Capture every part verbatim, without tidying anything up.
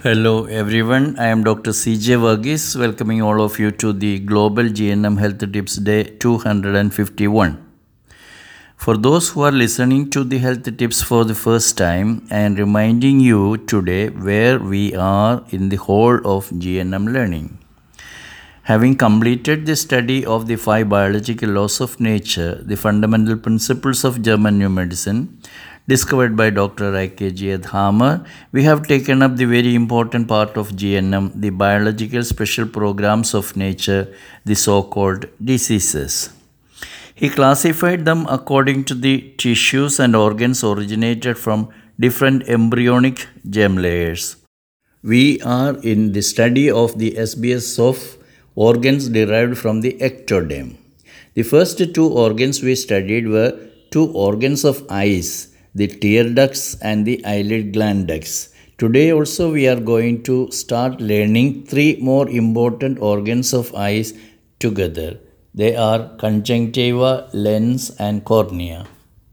Hello everyone, I am Doctor C J Varghese, welcoming all of you to the Global G N M Health Tips Day two hundred fifty-one. For those who are listening to the health tips for the first time, I am reminding you today where we are in the whole of G N M learning. Having completed the study of the five biological laws of nature, the fundamental principles of German new medicine, discovered by Doctor I K G Edhammer, we have taken up the very important part of G N M, the biological special programs of nature, the so-called diseases. He classified them according to the tissues and organs originated from different embryonic germ layers. We are in the study of the S B S of organs derived from the ectoderm. The first two organs we studied were two organs of eyes, the tear ducts and the eyelid gland ducts. Today also we are going to start learning three more important organs of eyes together. They are conjunctiva, lens and cornea.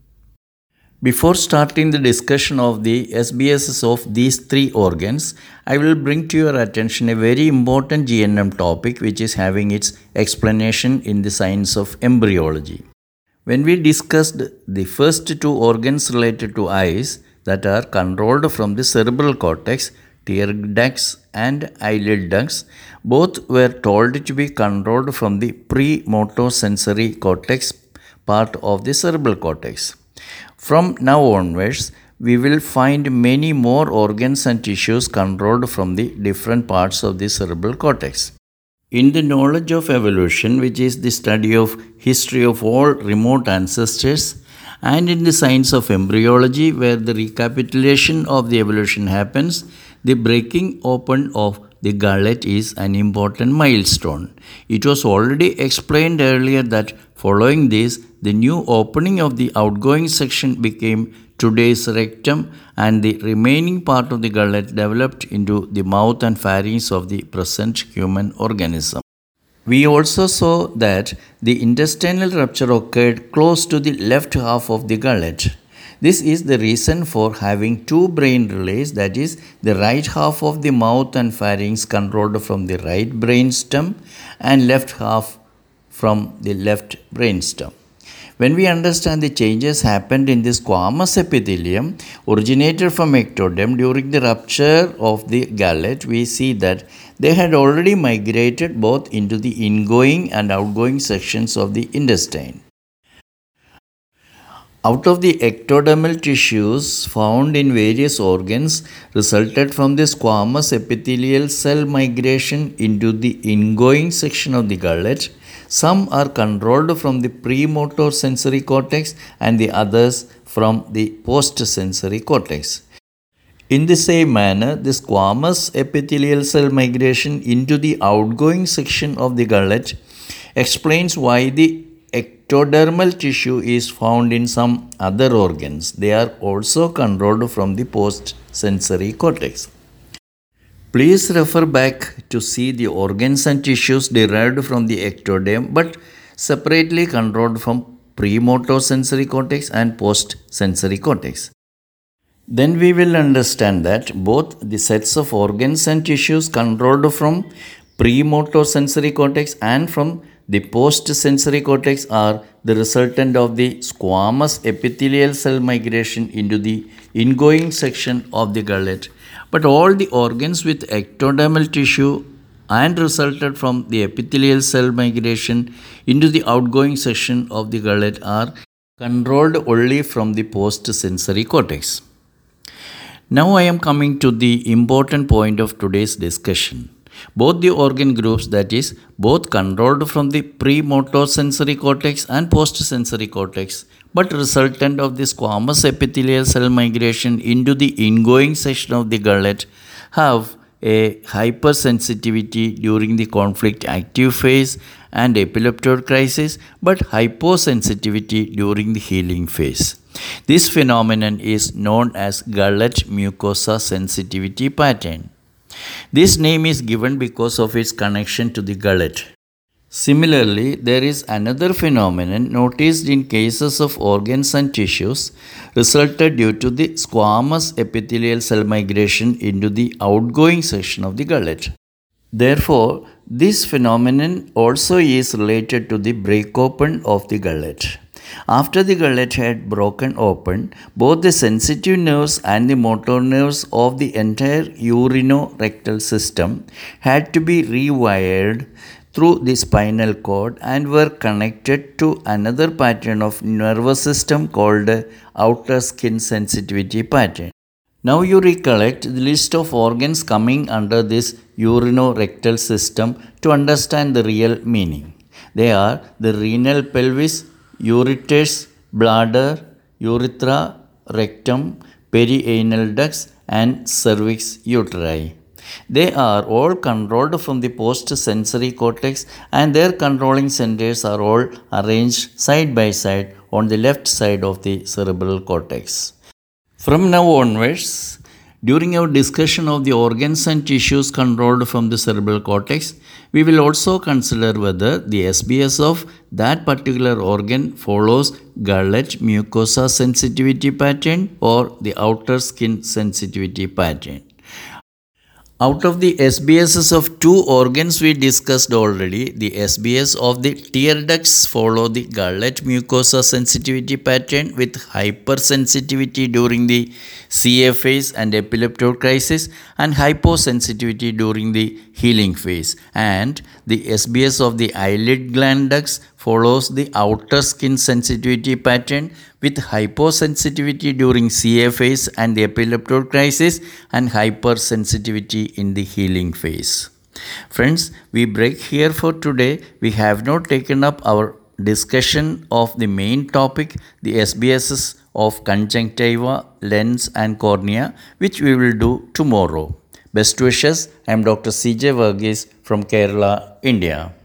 Before starting the discussion of the S B Ss of these three organs, I will bring to your attention a very important G N M topic which is having its explanation in the science of embryology. When we discussed the first two organs related to eyes that are controlled from the cerebral cortex, tear ducts and eyelid ducts, both were told to be controlled from the premotor sensory cortex part of the cerebral cortex. From now onwards, we will find many more organs and tissues controlled from the different parts of the cerebral cortex. In the knowledge of evolution, which is the study of history of all remote ancestors, and in the science of embryology, where the recapitulation of the evolution happens, the breaking open of the gullet is an important milestone. It was already explained earlier that following this, the new opening of the outgoing section became today's rectum, and the remaining part of the gullet developed into the mouth and pharynx of the present human organism. We also saw that the intestinal rupture occurred close to the left half of the gullet. This is the reason for having two brain relays, that is, the right half of the mouth and pharynx controlled from the right brainstem and left half from the left brainstem. When we understand the changes happened in the squamous epithelium originated from ectoderm during the rupture of the gullet, we see that they had already migrated both into the ingoing and outgoing sections of the intestine. Out of the ectodermal tissues found in various organs resulted from the squamous epithelial cell migration into the ingoing section of the gullet. Some are controlled from the premotor sensory cortex and the others from the postsensory cortex. In the same manner, the squamous epithelial cell migration into the outgoing section of the gullet explains why the ectodermal tissue is found in some other organs. They are also controlled from the postsensory cortex. Please refer back to see the organs and tissues derived from the ectoderm but separately controlled from premotor sensory cortex and postsensory cortex. Then we will understand that both the sets of organs and tissues controlled from premotor sensory cortex and from the postsensory cortex are the resultant of the squamous epithelial cell migration into the ingoing section of the gullet. But all the organs with ectodermal tissue and resulted from the epithelial cell migration into the outgoing section of the gullet are controlled only from the postsensory cortex. Now I am coming to the important point of today's discussion. Both the organ groups, that is, both controlled from the premotor sensory cortex and postsensory cortex, but resultant of the squamous epithelial cell migration into the ingoing section of the gullet, have a hypersensitivity during the conflict active phase and epileptoid crisis, but hyposensitivity during the healing phase. This phenomenon is known as gullet mucosa sensitivity pattern. This name is given because of its connection to the gullet. Similarly, there is another phenomenon noticed in cases of organs and tissues resulted due to the squamous epithelial cell migration into the outgoing section of the gullet. Therefore, this phenomenon also is related to the break open of the gullet. After the gullet had broken open, both the sensitive nerves and the motor nerves of the entire urinorectal system had to be rewired through the spinal cord and were connected to another pattern of nervous system called outer skin sensitivity pattern. Now you recollect the list of organs coming under this urinorectal system to understand the real meaning. They are the renal pelvis, ureters, bladder, urethra, rectum, perianal ducts, and cervix uteri. They are all controlled from the post-sensory cortex, and their controlling centers are all arranged side by side on the left side of the cerebral cortex. From now onwards, during our discussion of the organs and tissues controlled from the cerebral cortex, we will also consider whether the S B S of that particular organ follows gullet mucosa sensitivity pattern or the outer skin sensitivity pattern. Out of the S B Ss of two organs we discussed already, the S B S of the tear ducts follow the gullet mucosa sensitivity pattern with hypersensitivity during the C A phase and epileptode crisis and hyposensitivity during the healing phase. And the S B S of the eyelid gland ducts follows the outer skin sensitivity pattern with hyposensitivity during C A phase and the epileptode crisis and hypersensitivity in the healing phase. Friends, we break here for today. We have not taken up our discussion of the main topic, the S B Ss of conjunctiva, lens and cornea, which we will do tomorrow. Best wishes. I am Doctor C J Verghese from Kerala, India.